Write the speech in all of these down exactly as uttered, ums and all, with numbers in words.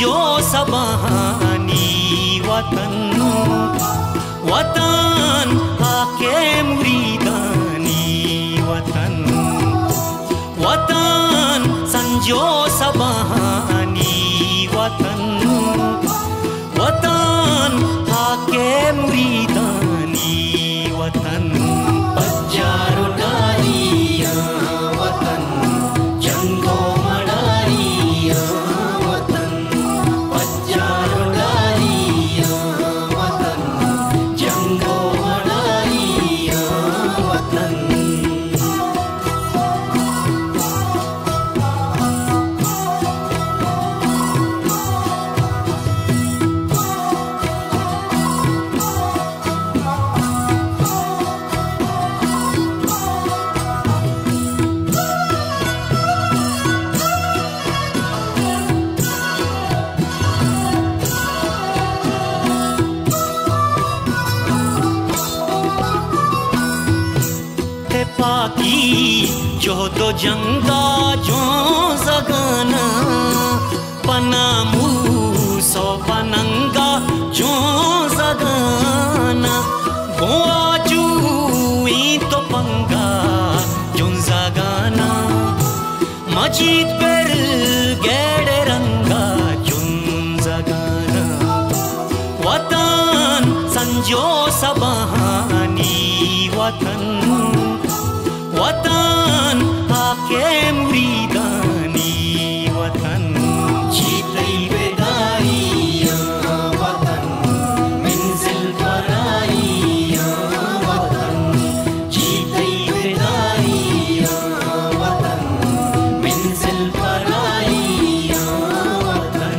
संजो सबहानी वतन वतन आके मुरीदानी वतन वतन संजो सबहानी वतन वतन आके मुरीदानी वतन पज्जारो डालिया वतन जंगो मडारिया वतन पज्जारो डालिया वतन जंगो मडारिया वतन पाकी जो दो जंगा जो जगाना पनामू सो पनंगा जो जगाना गोआजू तो पंगा जो जगाना मजीद पर गेड़े रंगा जो जगाना वतन संजो सबहानी वतन वतन आके मुरीदानी वतन जीतई बेदारिया वतन मंजिल पर आइया वतन जीतई बेदारिया वतन मंजिल पर आइया वतन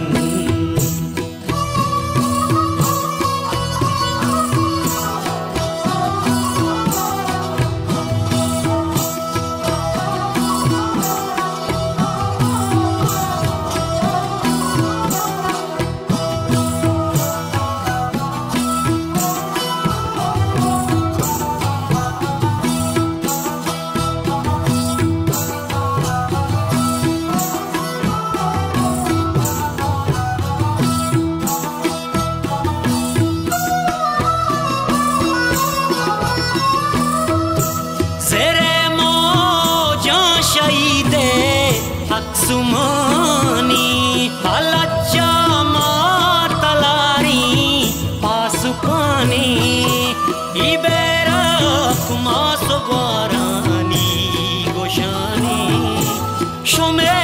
सुमानी अलच्चा मातलारी पासुपानी इबेरा कुमासो ग्वारानी गोशानी शोमे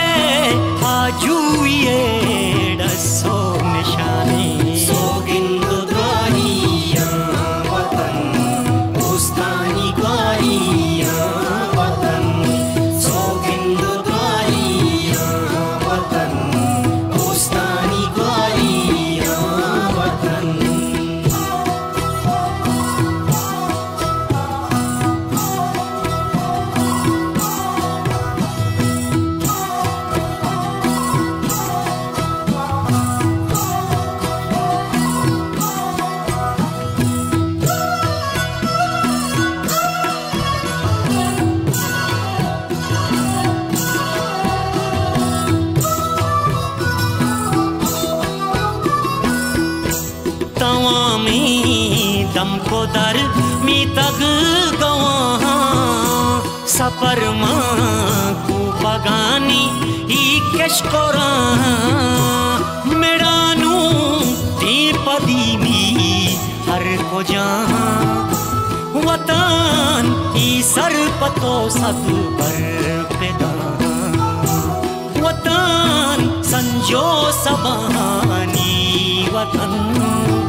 आजुए डसो निशानी सोगिंदो द्वारिया वतन उस्तानी ग्वारिया वतन सोगिंदो दम को दर मी तग गवा सपर मां को बगानी ई कश कोरा मेरानू ती पदी मी हर को जा वतन ई सर पतो सब पर पैदा वतन संजो सबहानी वतन